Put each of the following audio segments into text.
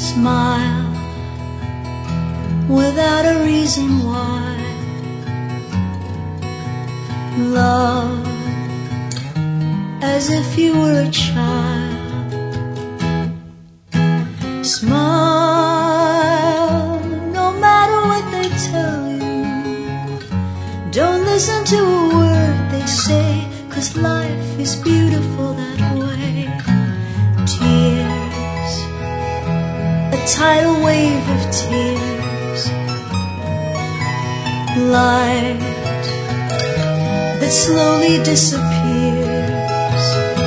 smile without a reason why. Love as if you were a child. Smile no matter what they tell you. Don't listen to a word they say, 'cause life is beautiful that way. Tears, a tidal wave of tears. Light that slowly disappears.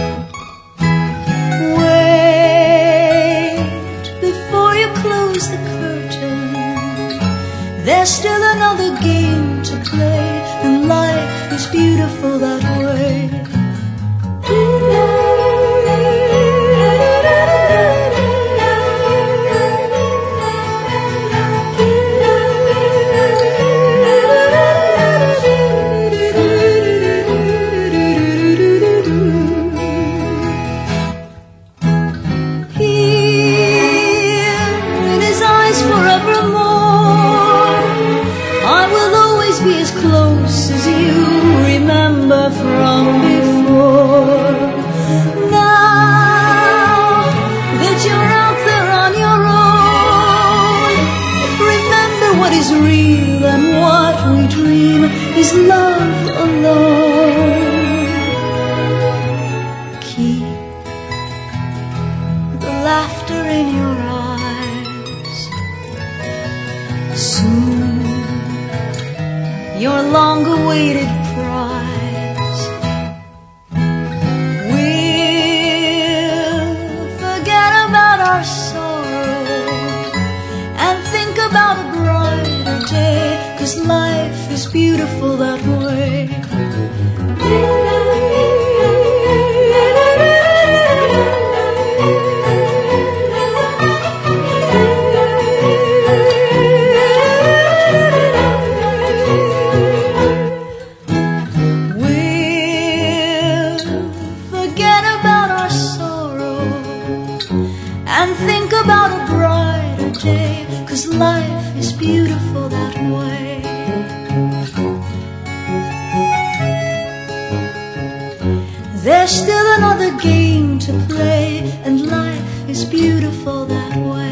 Wait before you close the curtain. There's still another game to play, and life is beautiful that way. Be as close as you remember from before. Now that you're out there on your own, remember what is real, and what we dream is love alone. Keep the laughter in your eyes. Soon your long-awaited prize we'll forget about our sorrow and think about a brighter day, 'cause life is beautiful that way. And think about a brighter day, 'cause life is beautiful that way. There's still another game to play, and life is beautiful that way.